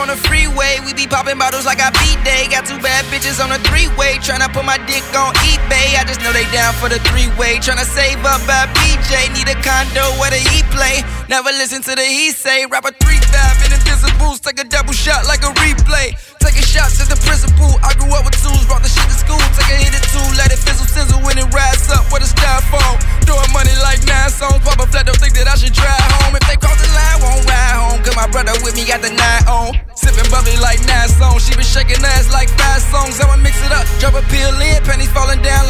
on the freeway, we be popping bottles like I B-Day. Got two bad bitches on the three-way, tryna put my dick on eBay. I just know they down for the three-way, tryna save up by BJ. Need a condo where the he play, never listen to the he say. Rap a 3-5 in invisibles, take a double shot like a replay. Taking shots at the principal, I grew up with tools, brought the shit to school. Take a hit or two, let it fizzle, sizzle when it rise up with a styrofoam. Throwing money like 9 songs, pop a flat, don't think that I should drive home. If they cross the line, won't ride home, cause my brother with me got the 9 on. Sipping bubbly like 9 songs, she been shaking ass like 5 songs. I'ma mix it up, drop a pill in, pennies falling down.